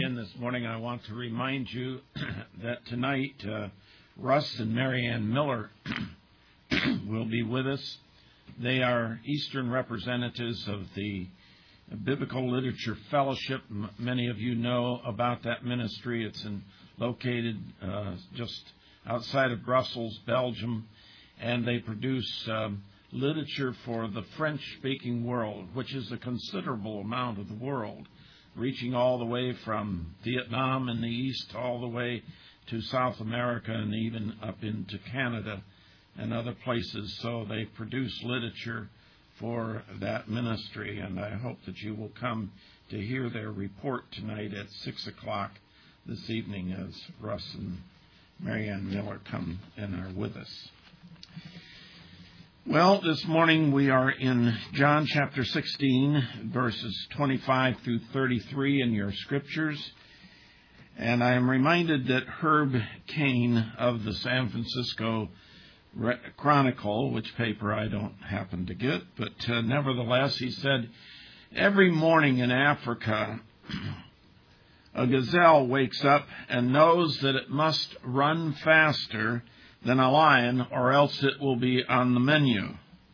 begin this morning, I want to remind you that tonight Russ and Marianne Miller will be with us. They are Eastern representatives of the Biblical Literature Fellowship. Many of you know about that ministry. It's located just outside of Brussels, Belgium, and they produce literature for the French-speaking world, which is a considerable amount of the world, reaching all the way from Vietnam in the east all the way to South America and even up into Canada and other places. So they produce literature for that ministry, and I hope that you will come to hear their report tonight at 6 o'clock this evening as Russ and Marianne Miller come and are with us. Well, this morning we are in John chapter 16, verses 25 through 33 in your scriptures. And I am reminded that Herb Cain of the San Francisco Chronicle, which paper I don't happen to get, but nevertheless, he said, every morning in Africa, a gazelle wakes up and knows that it must run faster than a lion, or else it will be on the menu.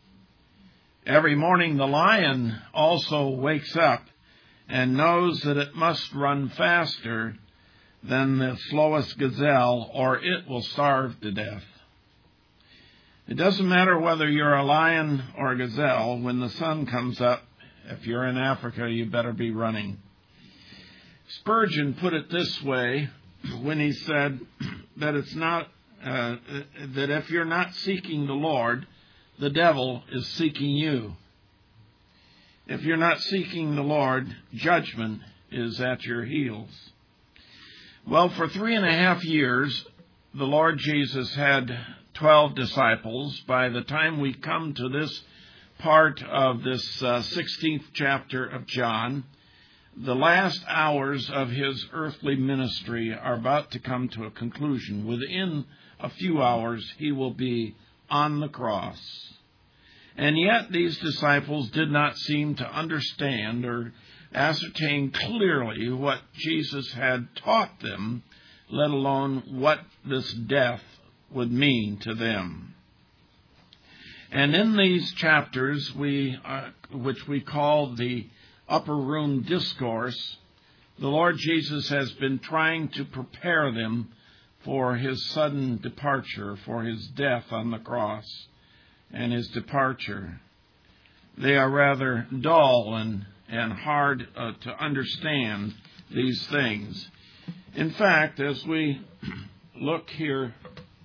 Every morning the lion also wakes up and knows that it must run faster than the slowest gazelle, or it will starve to death. It doesn't matter whether you're a lion or a gazelle. When the sun comes up, if you're in Africa, you better be running. Spurgeon put it this way when he said that it's not that if you're not seeking the Lord, the devil is seeking you. If you're not seeking the Lord, judgment is at your heels. Well, for 3.5 years, the Lord Jesus had 12 disciples. By the time we come to this part of this 16th chapter of John, the last hours of his earthly ministry are about to come to a conclusion. Within a few hours, he will be on the cross. And yet these disciples did not seem to understand or ascertain clearly what Jesus had taught them, let alone what this death would mean to them. And in these chapters, which we call the Upper Room Discourse, the Lord Jesus has been trying to prepare them for his sudden departure, for his death on the cross and his departure. They are rather dull and hard to understand, these things. In fact, as we look here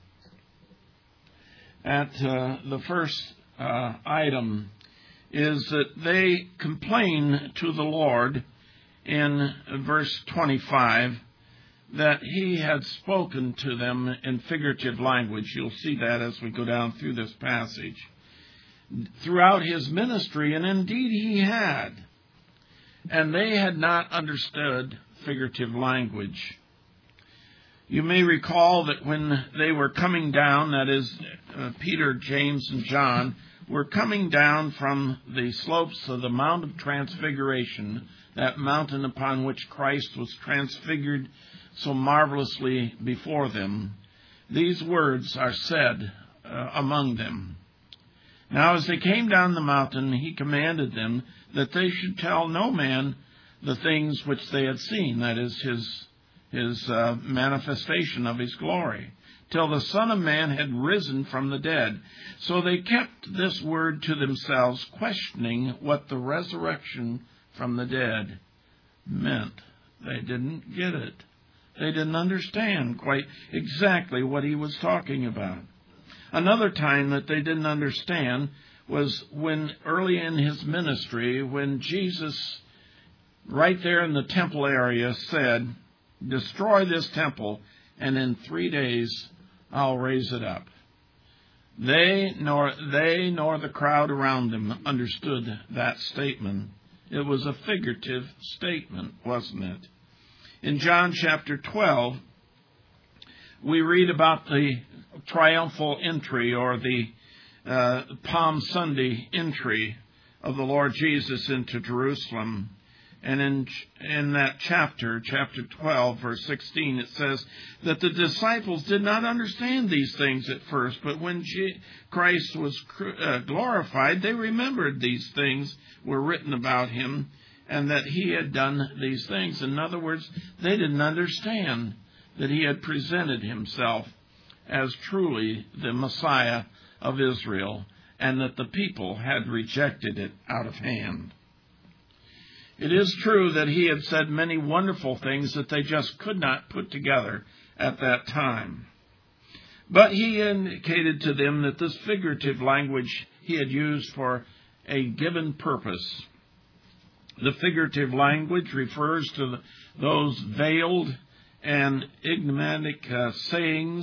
at the first item, is that they complain to the Lord in verse 25 that he had spoken to them in figurative language. You'll see that as we go down through this passage. Throughout his ministry, and indeed he had. And they had not understood figurative language. You may recall that when they were coming down, that is, Peter, James, and John, were coming down from the slopes of the Mount of Transfiguration, that mountain upon which Christ was transfigured so marvelously before them, these words are said among them. Now, as they came down the mountain, he commanded them that they should tell no man the things which they had seen, that is, his manifestation of his glory, till the Son of Man had risen from the dead. So they kept this word to themselves, questioning what the resurrection from the dead meant. They didn't get it. They didn't understand quite exactly what he was talking about. Another time that they didn't understand was when early in his ministry, when Jesus, right there in the temple area, said, destroy this temple, and in 3 days I'll raise it up. They nor the crowd around them understood that statement. It was a figurative statement, wasn't it? In John chapter 12, we read about the triumphal entry, or the Palm Sunday entry of the Lord Jesus into Jerusalem. And in that chapter 12, verse 16, it says that the disciples did not understand these things at first, but when Christ was glorified, they remembered these things were written about him and that he had done these things. In other words, they didn't understand that he had presented himself as truly the Messiah of Israel and that the people had rejected it out of hand. It is true that he had said many wonderful things that they just could not put together at that time. But he indicated to them that this figurative language he had used for a given purpose. The figurative language refers to those veiled and enigmatic sayings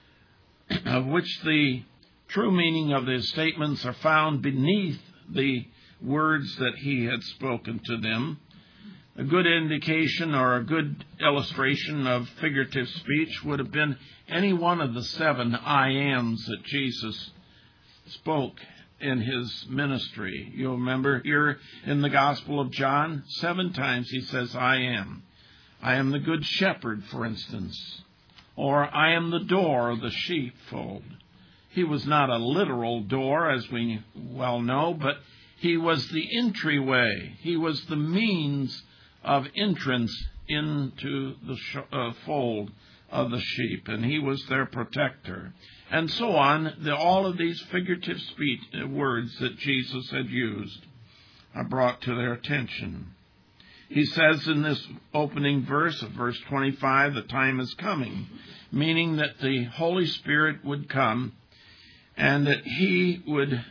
of which the true meaning of his statements are found beneath the words that he had spoken to them. A good indication or a good illustration of figurative speech would have been any one of the 7 I ams that Jesus spoke in his ministry. You'll remember here in the Gospel of John, 7 times he says, I am. I am the good shepherd, for instance. Or I am the door of the sheepfold. He was not a literal door, as we well know, but he was the entryway. He was the means of entrance into the fold of the sheep, and he was their protector. And so on, all of these figurative speech words that Jesus had used are brought to their attention. He says in this opening verse of verse 25, the time is coming, meaning that the Holy Spirit would come and that he would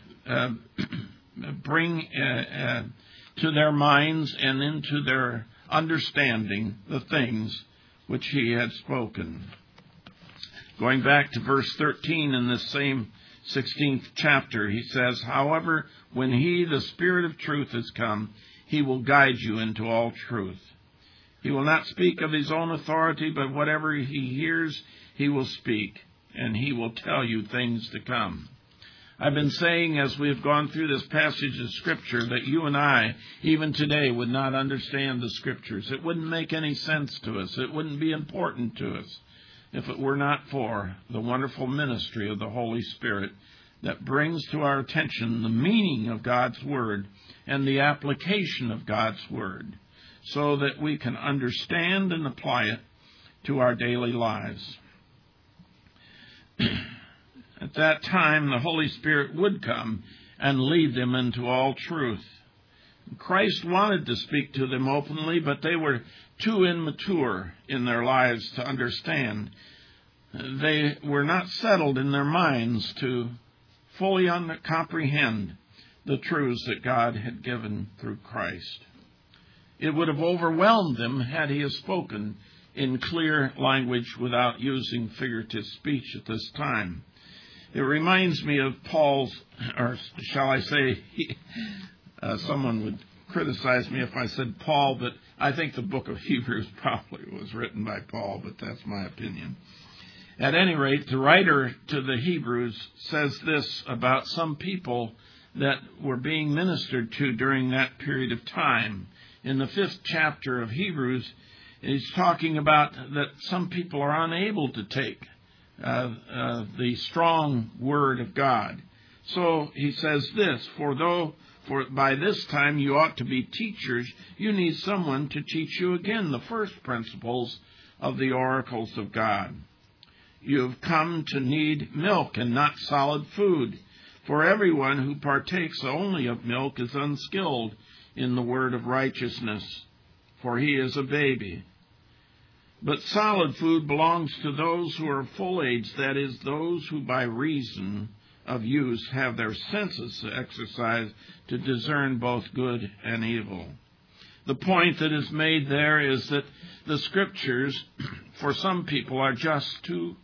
bring to their minds and into their understanding the things which he had spoken. Going back to verse 13 in this same 16th chapter, he says, however, when he, the Spirit of truth, has come, he will guide you into all truth. He will not speak of his own authority, but whatever he hears, he will speak, and he will tell you things to come. I've been saying as we have gone through this passage of Scripture that you and I, even today, would not understand the Scriptures. It wouldn't make any sense to us. It wouldn't be important to us if it were not for the wonderful ministry of the Holy Spirit that brings to our attention the meaning of God's Word and the application of God's Word so that we can understand and apply it to our daily lives. At that time, the Holy Spirit would come and lead them into all truth. Christ wanted to speak to them openly, but they were too immature in their lives to understand. They were not settled in their minds to fully comprehend the truths that God had given through Christ. It would have overwhelmed them had he have spoken in clear language without using figurative speech at this time. It reminds me of Paul's, or shall I say, someone would criticize me if I said Paul, but I think the book of Hebrews probably was written by Paul, but that's my opinion. At any rate, the writer to the Hebrews says this about some people that were being ministered to during that period of time. In the 5th chapter of Hebrews, he's talking about that some people are unable to take the strong word of God. So he says this, for by this time you ought to be teachers, you need someone to teach you again the first principles of the oracles of God. You have come to need milk and not solid food, for everyone who partakes only of milk is unskilled in the word of righteousness, for he is a baby. But solid food belongs to those who are full age, that is, those who by reason of use have their senses exercised to discern both good and evil. The point that is made there is that the Scriptures, for some people, are just too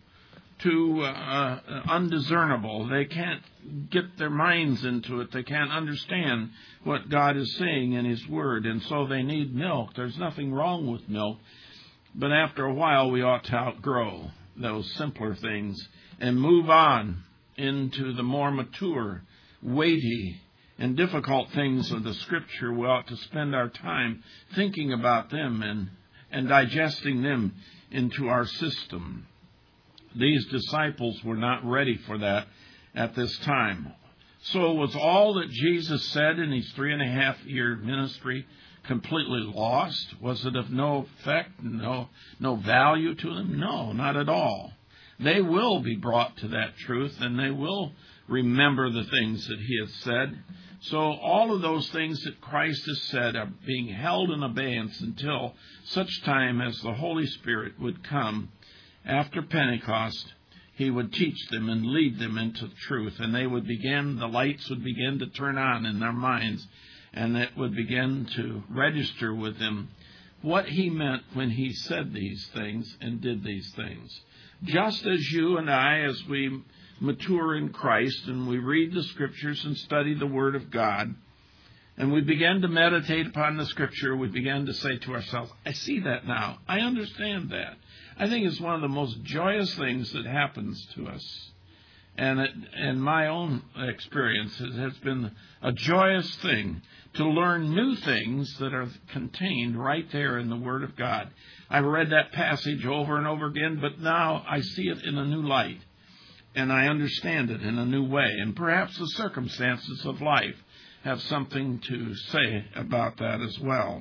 undiscernible. They can't get their minds into it. They can't understand what God is saying in His Word, and so they need milk. There's nothing wrong with milk. But after a while, we ought to outgrow those simpler things and move on into the more mature, weighty, and difficult things of the Scripture, we ought to spend our time thinking about them and digesting them into our system. These disciples were not ready for that at this time. So was all that Jesus said in his 3.5-year ministry completely lost? Was it of no effect, no value to them? No, not at all. They will be brought to that truth, and they will remember the things that he has said. So all of those things that Christ has said are being held in abeyance until such time as the Holy Spirit would come after Pentecost. He would teach them and lead them into truth, and the lights would begin to turn on in their minds, and it would begin to register with them what he meant when he said these things and did these things. Just as you and I, as we mature in Christ and we read the Scriptures and study the Word of God, and we begin to meditate upon the Scripture, we begin to say to ourselves, I see that now. I understand that. I think it's one of the most joyous things that happens to us. And in my own experience, it has been a joyous thing to learn new things that are contained right there in the Word of God. I've read that passage over and over again, but now I see it in a new light, and I understand it in a new way. And perhaps the circumstances of life have something to say about that as well.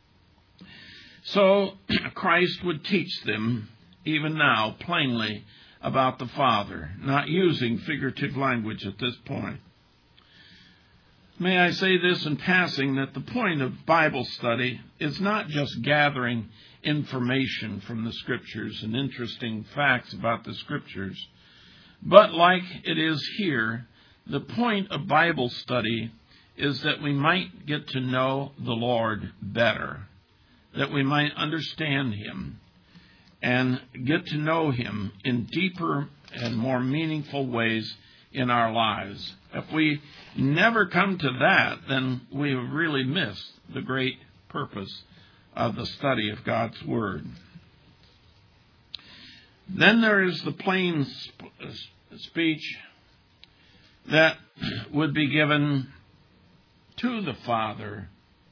So Christ would teach them, even now, plainly about the Father, not using figurative language at this point. May I say this in passing, that the point of Bible study is not just gathering information from the Scriptures and interesting facts about the Scriptures, but like it is here, the point of Bible study is that we might get to know the Lord better, that we might understand Him and get to know Him in deeper and more meaningful ways in our lives. If we never come to that, then we really miss the great purpose of the study of God's Word. Then there is the plain speech that would be given to the Father.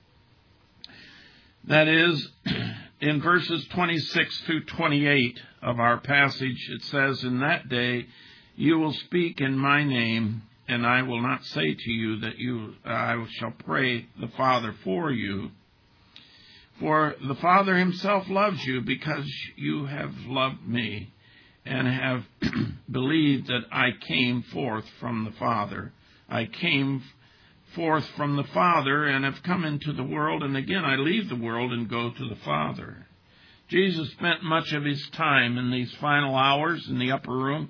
That is, in verses 26 through 28 of our passage, it says, In that day you will speak in my name, and I will not say to you that I shall pray the Father for you. For the Father himself loves you because you have loved me and have believed that I came forth from the Father. I came forth from the Father and have come into the world, and again I leave the world and go to the Father. Jesus spent much of his time in these final hours in the upper room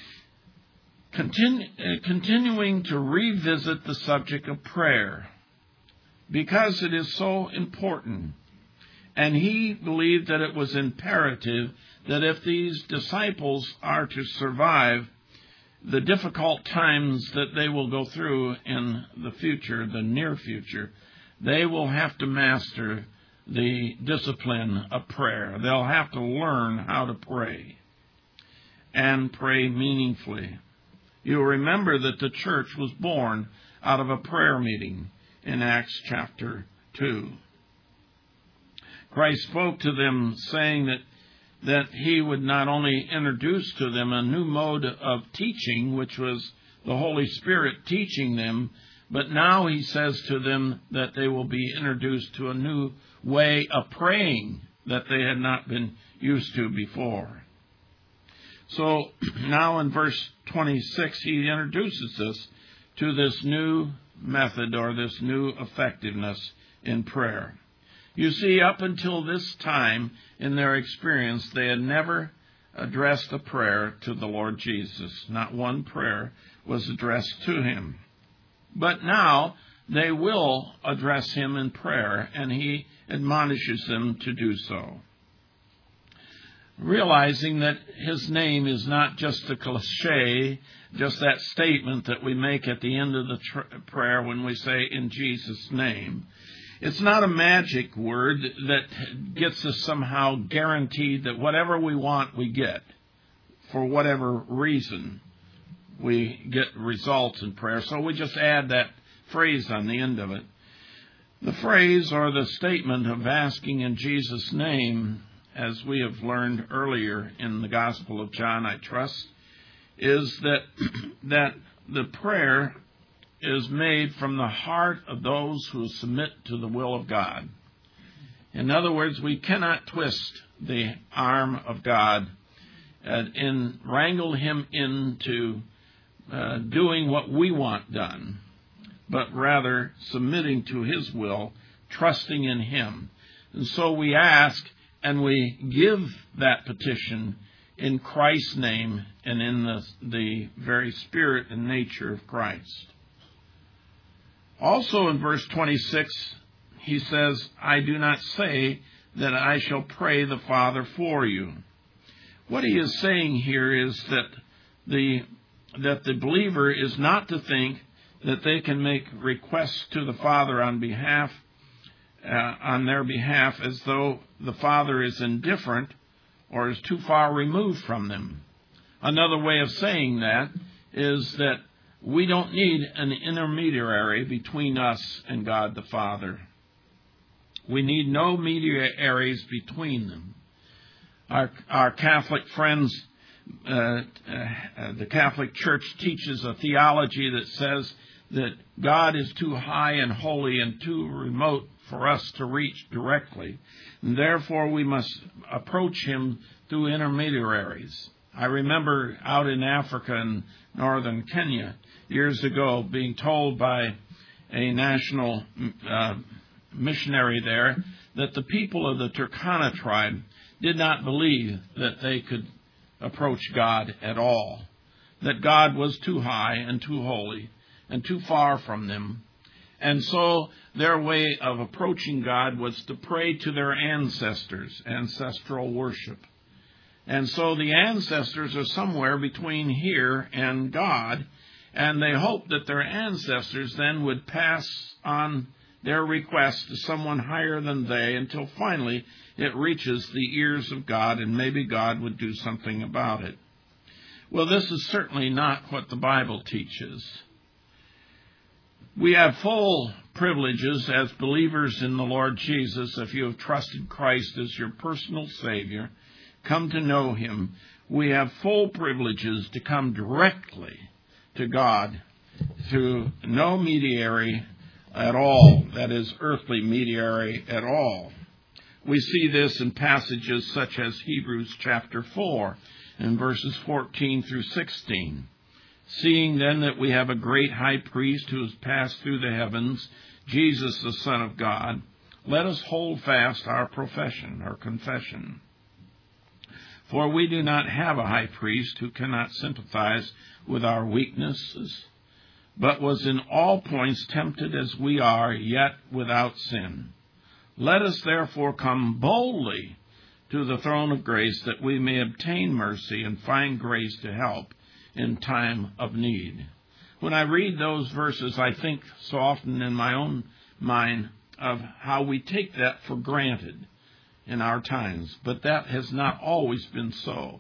continuing to revisit the subject of prayer because it is so important. And he believed that it was imperative that if these disciples are to survive the difficult times that they will go through in the future, the near future, they will have to master the discipline of prayer. They'll have to learn how to pray and pray meaningfully. You'll remember that the church was born out of a prayer meeting in Acts chapter 2. Christ spoke to them saying that he would not only introduce to them a new mode of teaching, which was the Holy Spirit teaching them, but now he says to them that they will be introduced to a new way of praying that they had not been used to before. So now in verse 26, he introduces us to this new method or this new effectiveness in prayer. You see, up until this time in their experience, they had never addressed a prayer to the Lord Jesus. Not one prayer was addressed to him. But now they will address him in prayer, and he admonishes them to do so. Realizing that his name is not just a cliche, just that statement that we make at the end of the prayer when we say, in Jesus' name. It's not a magic word that gets us somehow guaranteed that whatever we want, we get. For whatever reason, we get results in prayer. So we just add that phrase on the end of it. The phrase or the statement of asking in Jesus' name, as we have learned earlier in the Gospel of John, I trust, is that the prayer is made from the heart of those who submit to the will of God. In other words, we cannot twist the arm of God and wrangle him into doing what we want done, but rather submitting to his will, trusting in him. And so we ask and we give that petition in Christ's name and in the very spirit and nature of Christ. Also in verse 26, he says, I do not say that I shall pray the Father for you. What he is saying here is that the believer is not to think that they can make requests to the Father on their behalf as though the Father is indifferent or is too far removed from them. Another way of saying that is that we don't need an intermediary between us and God the Father. We need no mediaries between them. Our Catholic friends, the Catholic Church teaches a theology that says that God is too high and holy and too remote for us to reach directly, and therefore we must approach him through intermediaries. I remember out in Africa in northern Kenya years ago being told by a national missionary there that the people of the Turkana tribe did not believe that they could approach God at all, that God was too high and too holy and too far from them. And so their way of approaching God was to pray to their ancestors, ancestral worship. And so the ancestors are somewhere between here and God, and they hope that their ancestors then would pass on their request to someone higher than they until finally it reaches the ears of God and maybe God would do something about it. Well, this is certainly not what the Bible teaches. We have full privileges as believers in the Lord Jesus. If you have trusted Christ as your personal Savior, come to know him, we have full privileges to come directly to God through no mediary at all, that is, earthly mediary at all. We see this in passages such as Hebrews chapter 4 and verses 14 through 16. Seeing then that we have a great high priest who has passed through the heavens, Jesus the Son of God, let us hold fast our profession, our confession. For we do not have a high priest who cannot sympathize with our weaknesses, but was in all points tempted as we are, yet without sin. Let us therefore come boldly to the throne of grace, that we may obtain mercy and find grace to help in time of need. When I read those verses, I think so often in my own mind of how we take that for granted in our times, but that has not always been so.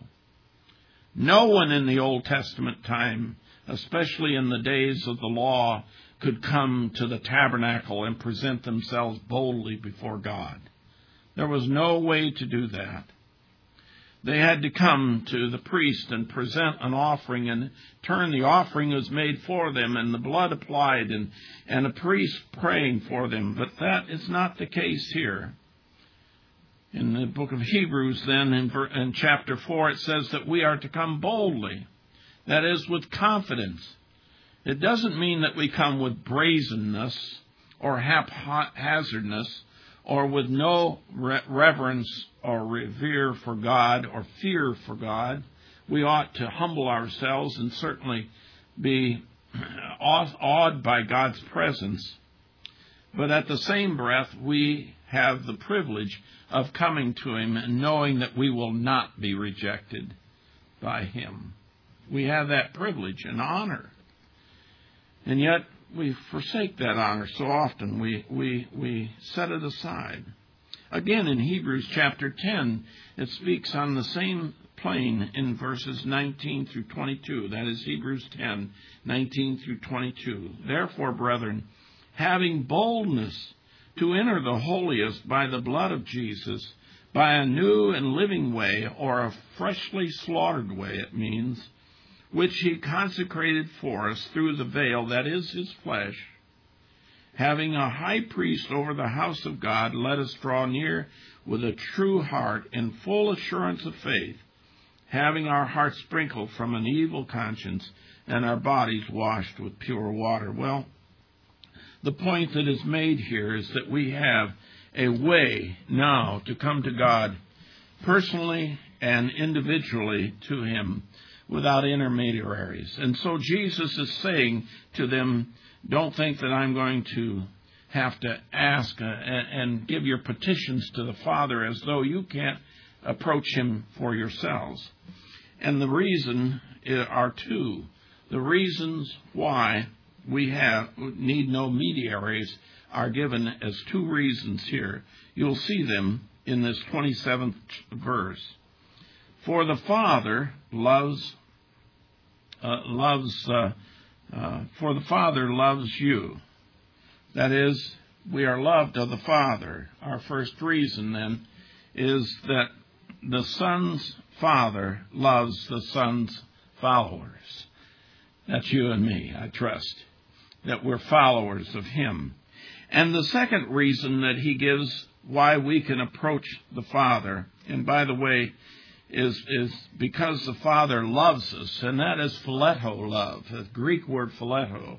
No one in the Old Testament time, especially in the days of the law, could come to the tabernacle and present themselves boldly before God. There was no way to do that. They had to come to the priest and present an offering, and in turn the offering was made for them and the blood applied and a priest praying for them. But that is not the case here. In the book of Hebrews then, in chapter 4, it says that we are to come boldly. That is, with confidence. It doesn't mean that we come with brazenness or haphazardness or with no reverence or revere for God or fear for God. We ought to humble ourselves and certainly be awed by God's presence. But at the same breath, we have the privilege of coming to him and knowing that we will not be rejected by him. We have that privilege and honor. And yet we forsake that honor so often. We set it aside. Again, in Hebrews chapter 10, it speaks on the same plane in verses 19 through 22. That is Hebrews 10, 19 through 22. Therefore, brethren, having boldness to enter the holiest by the blood of Jesus, by a new and living way, or a freshly slaughtered way, it means, which he consecrated for us through the veil, that is his flesh. Having a high priest over the house of God, let us draw near with a true heart in full assurance of faith, having our hearts sprinkled from an evil conscience and our bodies washed with pure water. Well, the point that is made here is that we have a way now to come to God personally and individually to him without intermediaries. And so Jesus is saying to them, don't think that I'm going to have to ask and give your petitions to the Father as though you can't approach him for yourselves. And the reason are two. The reasons why we need no mediaries are given as two reasons here. You'll see them in this 27th verse. For the Father loves you. That is, we are loved of the Father. Our first reason, then, is that the Son's Father loves the Son's followers. That's you and me, I trust, that we're followers of him. And the second reason that he gives why we can approach the Father, and by the way, is because the Father loves us, and that is phileto love. The Greek word phileto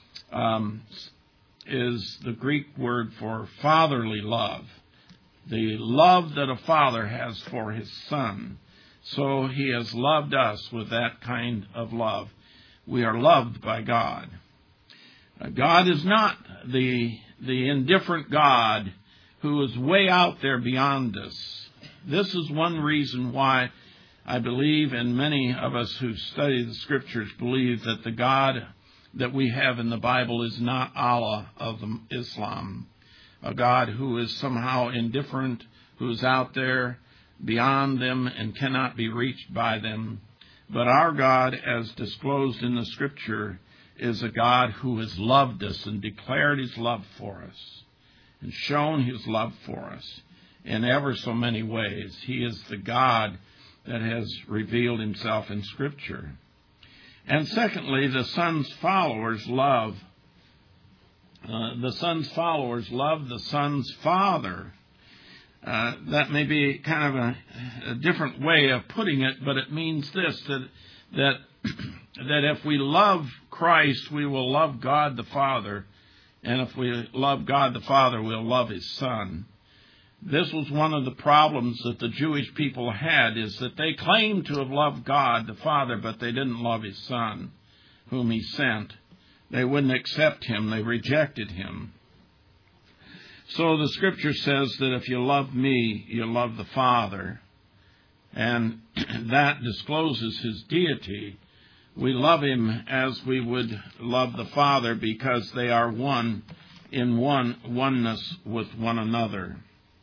is the Greek word for fatherly love, the love that a father has for his son. So he has loved us with that kind of love. We are loved by God. God is not the indifferent God who is way out there beyond us. This is one reason why I believe, and many of us who study the Scriptures believe, that the God that we have in the Bible is not Allah of Islam, a God who is somehow indifferent, who is out there beyond them and cannot be reached by them. But our God, as disclosed in the Scripture, is a God who has loved us and declared his love for us and shown his love for us in ever so many ways. He is the God that has revealed himself in Scripture. And secondly, the Son's followers love the Son's Father. That may be kind of a different way of putting it, but it means this, that if we love Christ, we will love God the Father, and if we love God the Father, we'll love his Son. This was one of the problems that the Jewish people had, is that they claimed to have loved God the Father, but they didn't love his Son, whom he sent. They wouldn't accept him. They rejected him. So the Scripture says that if you love me, you love the Father. And that discloses his deity. We love him as we would love the Father, because they are one in oneness with one another.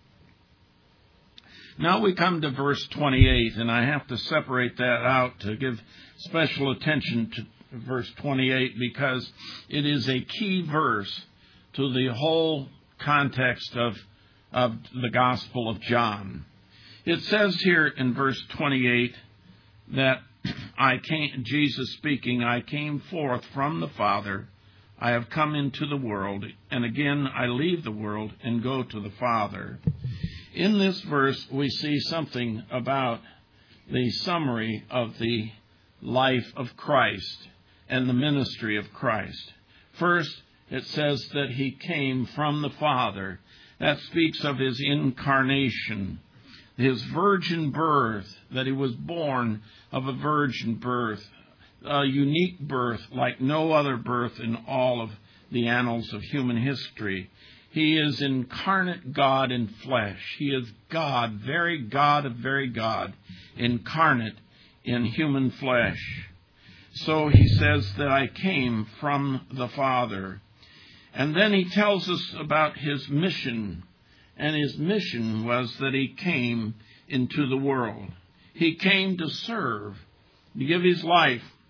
Now we come to verse 28, and I have to separate that out to give special attention to verse 28, because it is a key verse to the whole context of the Gospel of John. It says here in verse 28 that Jesus speaking, I came forth from the Father, I have come into the world, and again I leave the world and go to the Father. In this verse, we see something about the summary of the life of Christ and the ministry of Christ. First, it says that he came from the Father. That speaks of his incarnation, his virgin birth, that he was born of a virgin birth, a unique birth like no other birth in all of the annals of human history. He is incarnate God in flesh. He is God, very God of very God, incarnate in human flesh. So he says that I came from the Father. And then he tells us about his mission. And his mission was that he came into the world. He came to serve, to give his life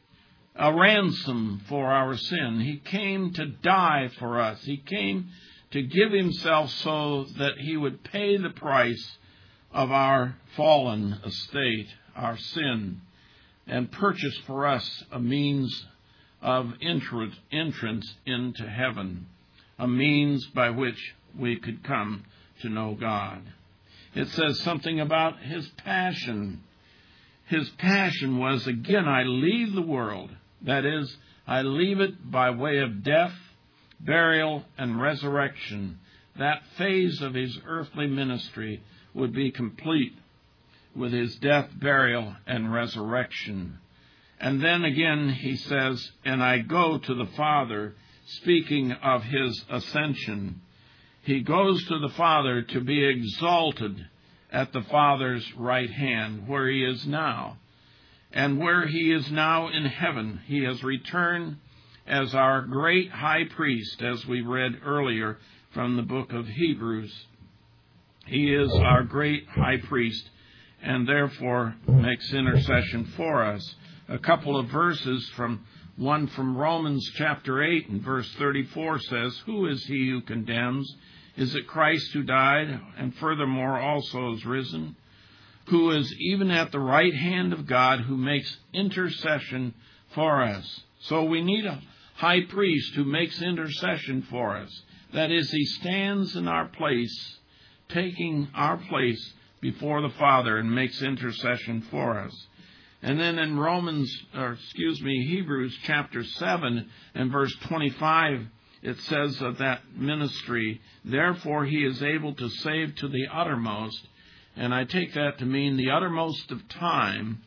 a ransom for our sin. He came to die for us. He came to give himself so that he would pay the price of our fallen estate, our sin, and purchase for us a means of entrance into heaven, a means by which we could come to know God. It says something about his passion. His passion was, again, I leave the world. That is, I leave it by way of death, burial, and resurrection. That phase of his earthly ministry would be complete with his death, burial, and resurrection. And then again he says, and I go to the Father, speaking of his ascension. He goes to the Father to be exalted at the Father's right hand, where he is now. And where he is now in heaven, he has returned as our great high priest, as we read earlier from the book of Hebrews. He is our great high priest, and therefore makes intercession for us. A couple of verses one from Romans chapter 8 and verse 34 says, who is he who condemns? Is it Christ who died and furthermore also is risen, who is even at the right hand of God, who makes intercession for us? So we need a high priest who makes intercession for us. That is, he stands in our place, taking our place before the Father and makes intercession for us. And then in Hebrews chapter 7 and verse 25, it says of that ministry, therefore he is able to save to the uttermost. And I take that to mean the uttermost of time,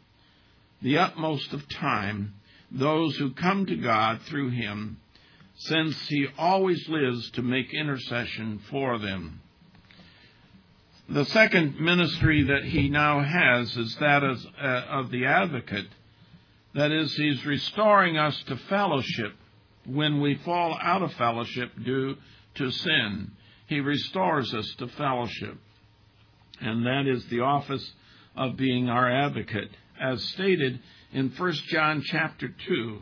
those who come to God through him, since he always lives to make intercession for them. The second ministry that he now has is that of the advocate. That is, he's restoring us to fellowship when we fall out of fellowship due to sin. He restores us to fellowship. And that is the office of being our advocate. As stated in 1 John chapter 2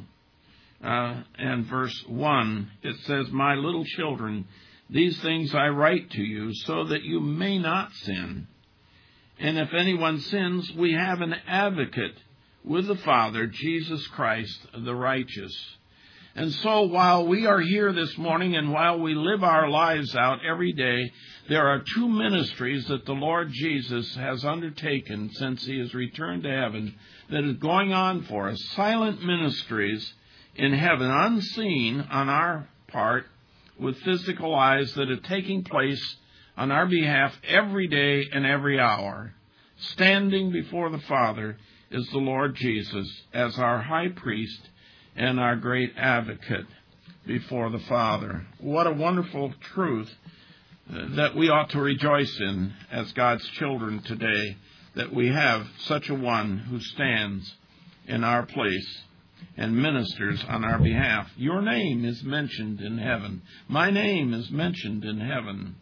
and verse 1, it says, my little children, these things I write to you so that you may not sin. And if anyone sins, we have an advocate with the Father, Jesus Christ, the righteous. And so while we are here this morning and while we live our lives out every day, there are two ministries that the Lord Jesus has undertaken since he has returned to heaven that is going on for us. Silent ministries in heaven, unseen on our part, with physical eyes, that are taking place on our behalf every day and every hour. Standing before the Father is the Lord Jesus as our high priest and our great advocate before the Father. What a wonderful truth that we ought to rejoice in as God's children today, that we have such a one who stands in our place and ministers on our behalf. Your name is mentioned in heaven. My name is mentioned in heaven.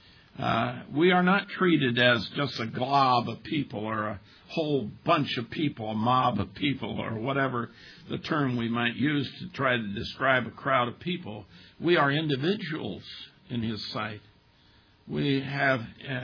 We are not treated as just a glob of people or a whole bunch of people, a mob of people, or whatever the term we might use to try to describe a crowd of people. We are individuals in his sight. We have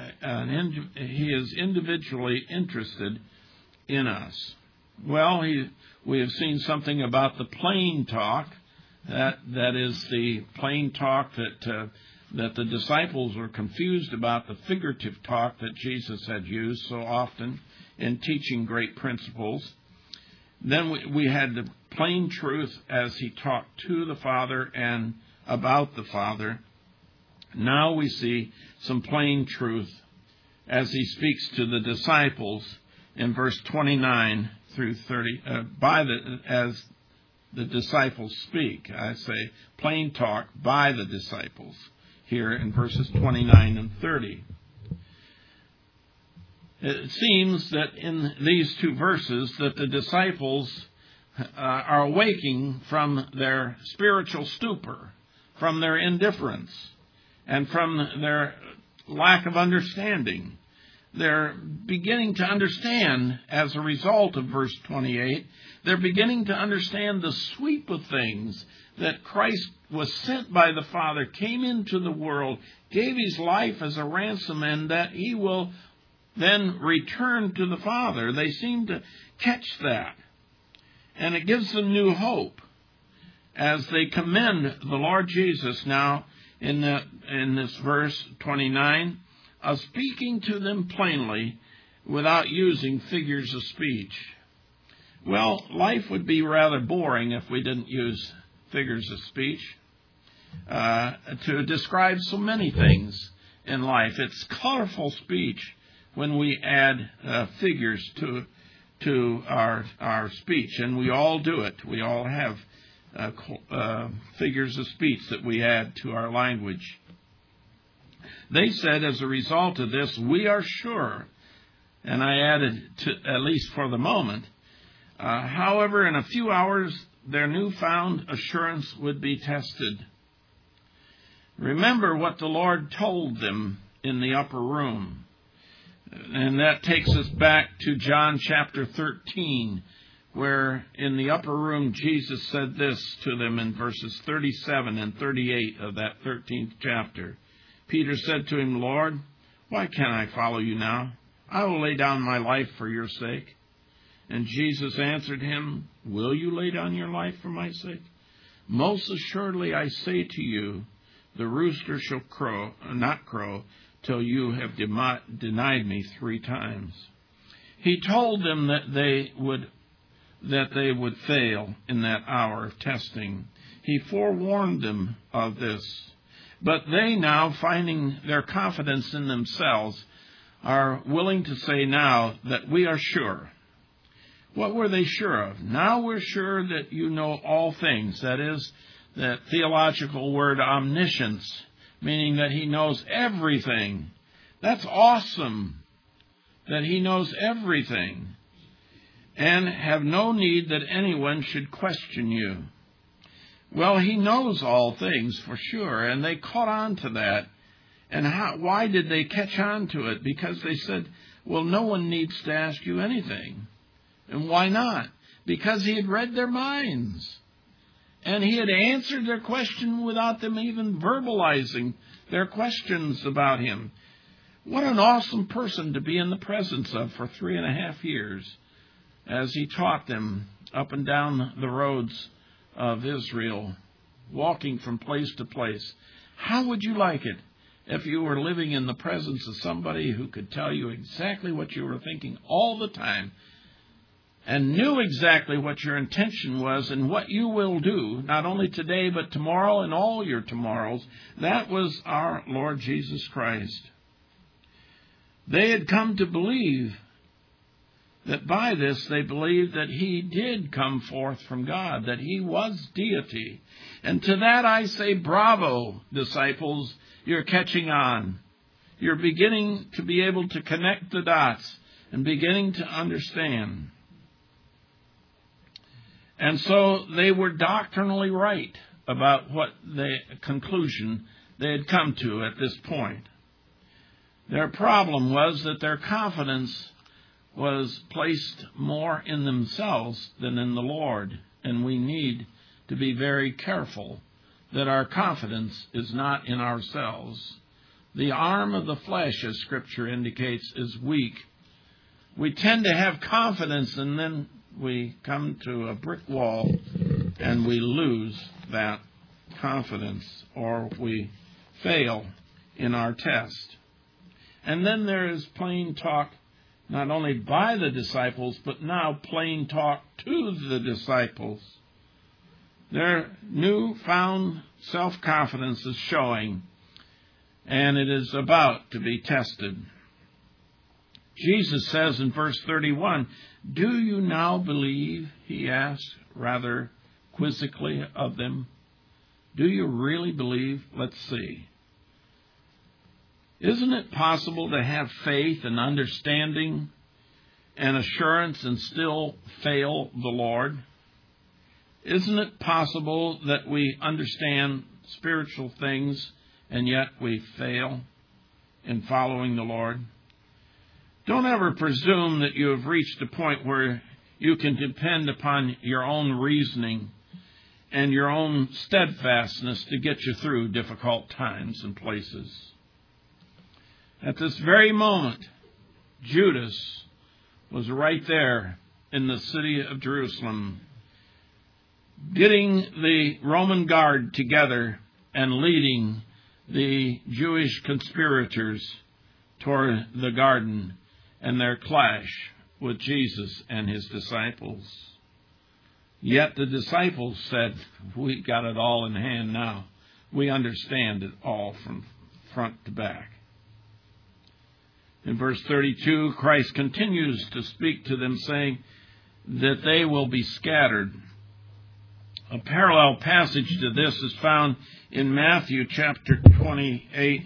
he is individually interested in us. Well, we have seen something about the plain talk. That is the plain talk that the disciples were confused about, the figurative talk that Jesus had used so often in teaching great principles. Then we had the plain truth as he talked to the Father and about the Father. Now we see some plain truth as he speaks to the disciples in verse 29 through 30, as the disciples speak. I say plain talk by the disciples here in verses 29 and 30. It seems that in these two verses that the disciples are awaking from their spiritual stupor, from their indifference, and from their lack of understanding. they're beginning to understand, as a result of verse 28, they're beginning to understand the sweep of things, that Christ was sent by the Father, came into the world, gave his life as a ransom, and that he will then return to the Father. They seem to catch that. And it gives them new hope as they commend the Lord Jesus now in this verse 29, of speaking to them plainly without using figures of speech. Well, life would be rather boring if we didn't use figures of speech to describe so many things in life. It's colorful speech when we add figures to our speech, and we all do it. We all have figures of speech that we add to our language. They said, as a result of this, we are sure, and I added, to, at least for the moment, however, in a few hours, their newfound assurance would be tested. Remember what the Lord told them in the upper room. And that takes us back to John chapter 13, where in the upper room Jesus said this to them in verses 37 and 38 of that 13th chapter. Peter said to him, Lord, why can't I follow you now? I will lay down my life for your sake. And Jesus answered him, will you lay down your life for my sake? Most assuredly I say to you, the rooster shall not crow till you have denied me 3 times. He told them that they would fail in that hour of testing. He forewarned them of this. But they now, finding their confidence in themselves, are willing to say now that we are sure. What were they sure of? Now we're sure that you know all things. That is, that theological word omniscience, meaning that he knows everything. That's awesome, that he knows everything, and have no need that anyone should question you. Well, he knows all things for sure, and they caught on to that. And why did they catch on to it? Because they said, well, no one needs to ask you anything. And why not? Because he had read their minds. And he had answered their question without them even verbalizing their questions about him. What an awesome person to be in the presence of for 3.5 years as he taught them up and down the roads of Israel, walking from place to place. How would you like it if you were living in the presence of somebody who could tell you exactly what you were thinking all the time and knew exactly what your intention was and what you will do, not only today but tomorrow and all your tomorrows? That was our Lord Jesus Christ. They had come to believe that by this they believed that he did come forth from God, that he was deity. And to that I say, bravo, disciples, you're catching on. You're beginning to be able to connect the dots and beginning to understand. And so they were doctrinally right about what the conclusion they had come to at this point. Their problem was that their confidence was placed more in themselves than in the Lord. And we need to be very careful that our confidence is not in ourselves. The arm of the flesh, as Scripture indicates, is weak. We tend to have confidence and then we come to a brick wall and we lose that confidence, or we fail in our test. And then there is plain talk, not only by the disciples, but now plain talk to the disciples. Their newfound self-confidence is showing, and it is about to be tested. Jesus says in verse 31, do you now believe, he asked rather quizzically of them. Do you really believe? Let's see. Isn't it possible to have faith and understanding and assurance and still fail the Lord? Isn't it possible that we understand spiritual things and yet we fail in following the Lord? Don't ever presume that you have reached a point where you can depend upon your own reasoning and your own steadfastness to get you through difficult times and places. At this very moment, Judas was right there in the city of Jerusalem, getting the Roman guard together and leading the Jewish conspirators toward the garden and their clash with Jesus and his disciples. Yet the disciples said, "We got it all in hand now. We understand it all from front to back." In verse 32, Christ continues to speak to them, saying that they will be scattered. A parallel passage to this is found in Matthew chapter 26,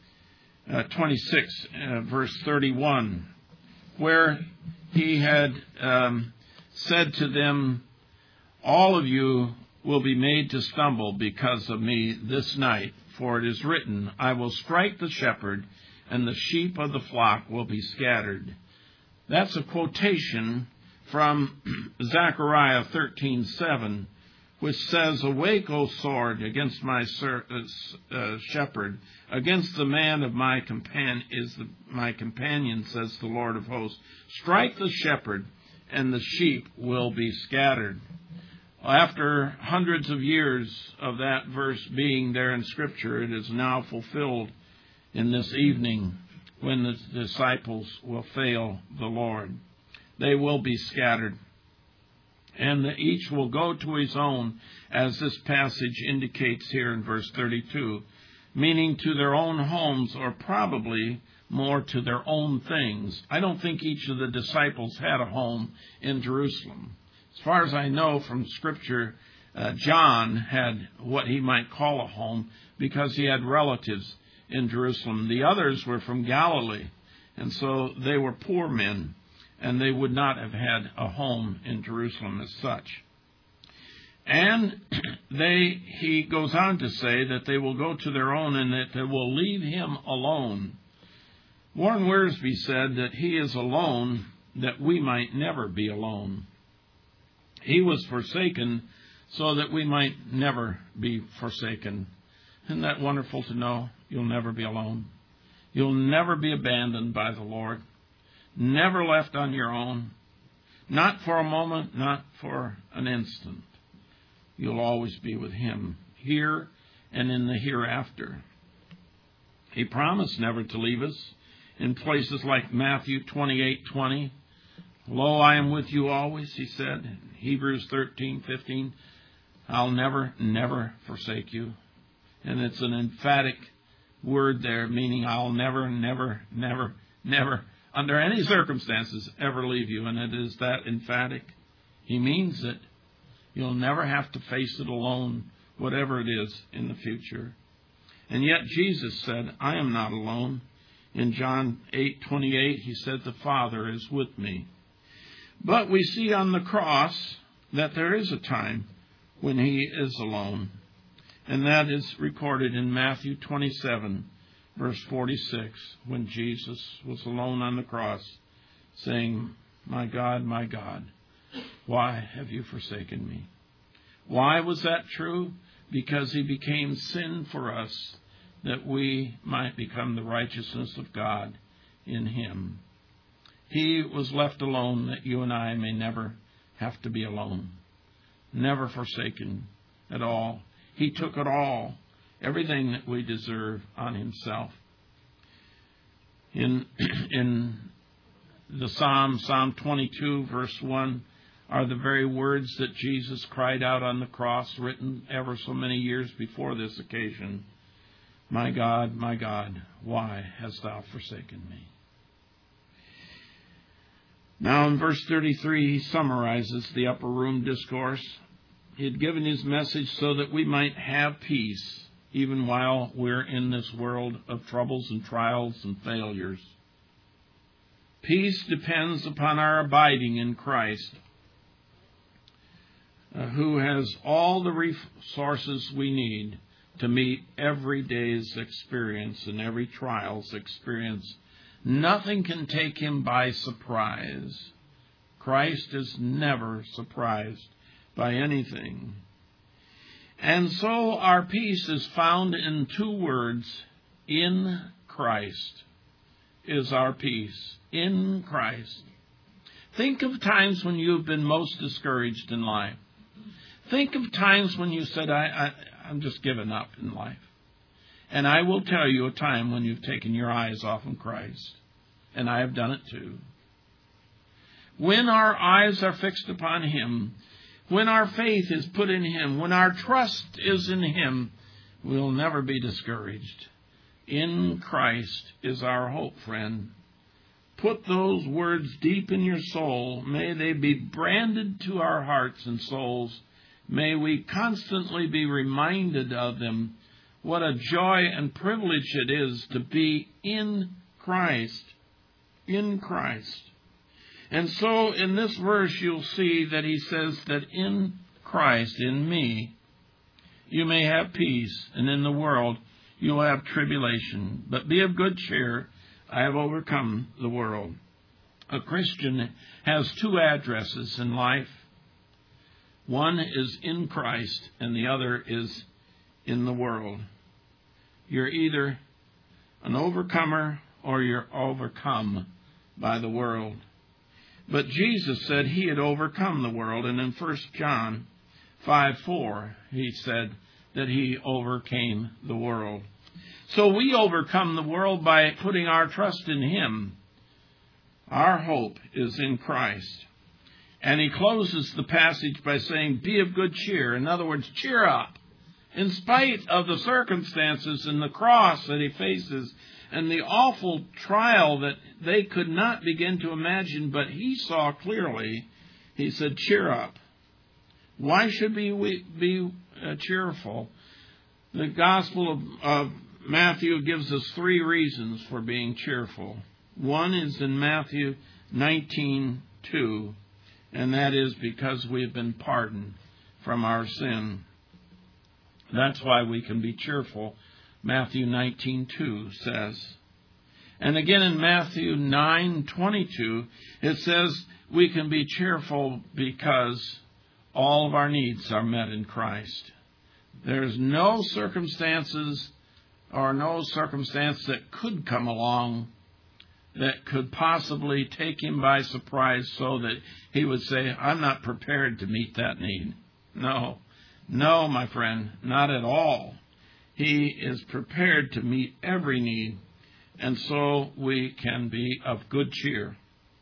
verse 31, where he had said to them, "All of you will be made to stumble because of me this night, for it is written, I will strike the shepherd, and the sheep of the flock will be scattered." That's a quotation from Zechariah 13:7, which says, "Awake, O sword, against my shepherd, against the man of my companion, says the Lord of hosts. Strike the shepherd, and the sheep will be scattered." After hundreds of years of that verse being there in Scripture, it is now fulfilled in this evening when the disciples will fail the Lord. They will be scattered, and each will go to his own, as this passage indicates here in verse 32, meaning to their own homes, or probably more to their own things. I don't think each of the disciples had a home in Jerusalem. As far as I know from Scripture, John had what he might call a home because he had relatives in Jerusalem. The others were from Galilee, and so they were poor men, and they would not have had a home in Jerusalem as such. And he goes on to say that they will go to their own and that they will leave him alone. Warren Wiersbe said that he is alone that we might never be alone. He was forsaken so that we might never be forsaken. Isn't that wonderful to know? You'll never be alone. You'll never be abandoned by the Lord. Never left on your own. Not for a moment, not for an instant. You'll always be with him, here and in the hereafter. He promised never to leave us in places like Matthew 28:20. "Lo, I am with you always," he said. In Hebrews 13:15, "I'll never, never forsake you." And it's an emphatic word there, meaning I'll never, never, never, never, under any circumstances, ever leave you. And it is that emphatic. He means it. You'll never have to face it alone, whatever it is in the future. And yet Jesus said, "I am not alone." In John 8:28, he said, "The Father is with me." But we see on the cross that there is a time when he is alone. And that is recorded in Matthew 27, verse 46, when Jesus was alone on the cross, saying, my God, why have you forsaken me?" Why was that true? Because he became sin for us, that we might become the righteousness of God in him. He was left alone that you and I may never have to be alone, never forsaken at all. He took it all, everything that we deserve, on himself. In the Psalm 22, verse 1, are the very words that Jesus cried out on the cross, written ever so many years before this occasion. My God, why hast thou forsaken me?" Now in verse 33, he summarizes the upper room discourse. He had given his message so that we might have peace, even while we're in this world of troubles and trials and failures. Peace depends upon our abiding in Christ, who has all the resources we need to meet every day's experience and every trial's experience Nothing can take him by surprise. Christ is never surprised by anything. And so our peace is found in two words. In Christ is our peace. In Christ. Think of times when you've been most discouraged in life. Think of times when you said, I'm just giving up in life. And I will tell you a time when you've taken your eyes off of Christ. And I have done it too. When our eyes are fixed upon Him, when our faith is put in Him, when our trust is in Him, we'll never be discouraged. In Christ is our hope, friend. Put those words deep in your soul. May they be branded to our hearts and souls. May we constantly be reminded of them. What a joy and privilege it is to be in Christ. In Christ. And so in this verse you'll see that he says that in Christ, in me, you may have peace, and in the world you will have tribulation. But be of good cheer, I have overcome the world. A Christian has two addresses in life. One is in Christ, and the other is in the world. You're either an overcomer or you're overcome by the world. But Jesus said he had overcome the world, and in 1 John 5:4, he said that he overcame the world. So we overcome the world by putting our trust in Him. Our hope is in Christ. And he closes the passage by saying, be of good cheer. In other words, cheer up. In spite of the circumstances and the cross that he faces and the awful trial that they could not begin to imagine, but he saw clearly, he said, cheer up. Why should we be cheerful? The Gospel of Matthew gives us three reasons for being cheerful. One is in Matthew 19:2, and that is because we have been pardoned from our sin. That's why we can be cheerful, Matthew 19:2 says. And again in Matthew 9:22, it says we can be cheerful because all of our needs are met in Christ. There's no circumstances or no circumstance that could come along that could possibly take him by surprise so that he would say, I'm not prepared to meet that need. No, my friend, not at all. He is prepared to meet every need, and so we can be of good cheer.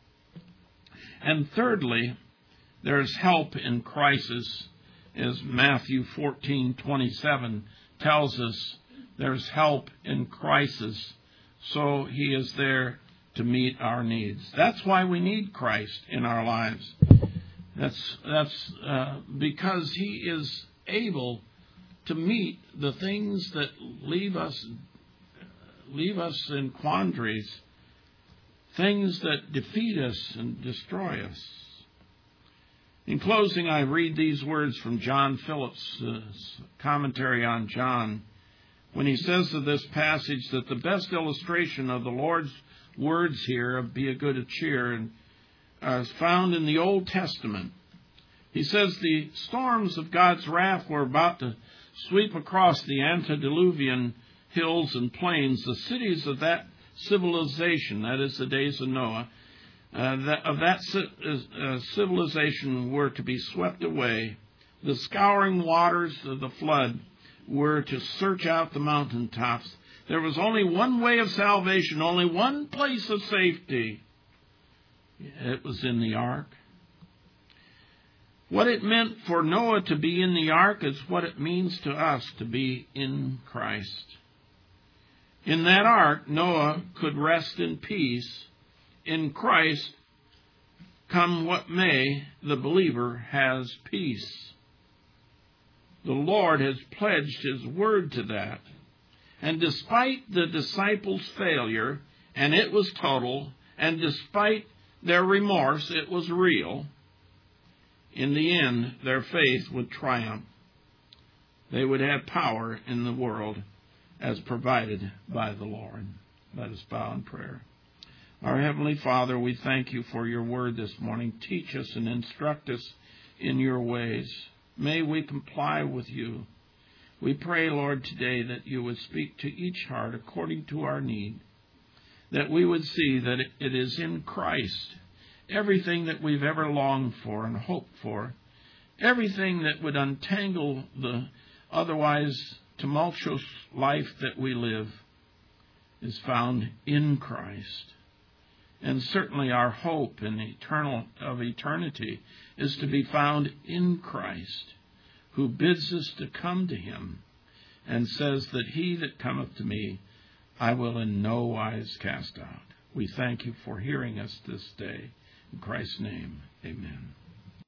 And thirdly, there's help in crisis, as Matthew 14:27 tells us. There's help in crisis, so he is there to meet our needs. That's why we need Christ in our lives. That's because he is able to meet the things that leave us in quandaries, things that defeat us and destroy us. In closing, I read these words from John Phillips' commentary on John, when he says of this passage that the best illustration of the Lord's words here of be of good cheer is found in the Old Testament. He says the storms of God's wrath were about to sweep across the antediluvian hills and plains. The cities of that civilization, that is the days of Noah, civilization were to be swept away. The scouring waters of the flood were to search out the mountaintops. There was only one way of salvation, only one place of safety. It was in the ark. What it meant for Noah to be in the ark is what it means to us to be in Christ. In that ark, Noah could rest in peace. In Christ, come what may, the believer has peace. The Lord has pledged His word to that. And despite the disciples' failure, and it was total, and despite their remorse, it was real, in the end, their faith would triumph. They would have power in the world as provided by the Lord. Let us bow in prayer. Our Heavenly Father, we thank you for your word this morning. Teach us and instruct us in your ways. May we comply with you. We pray, Lord, today that you would speak to each heart according to our need, that we would see that it is in Christ, everything that we've ever longed for and hoped for, everything that would untangle the otherwise tumultuous life that we live is found in Christ. And certainly our hope in eternity is to be found in Christ, who bids us to come to him and says that he that cometh to me, I will in no wise cast out. We thank you for hearing us this day. In Christ's name, amen.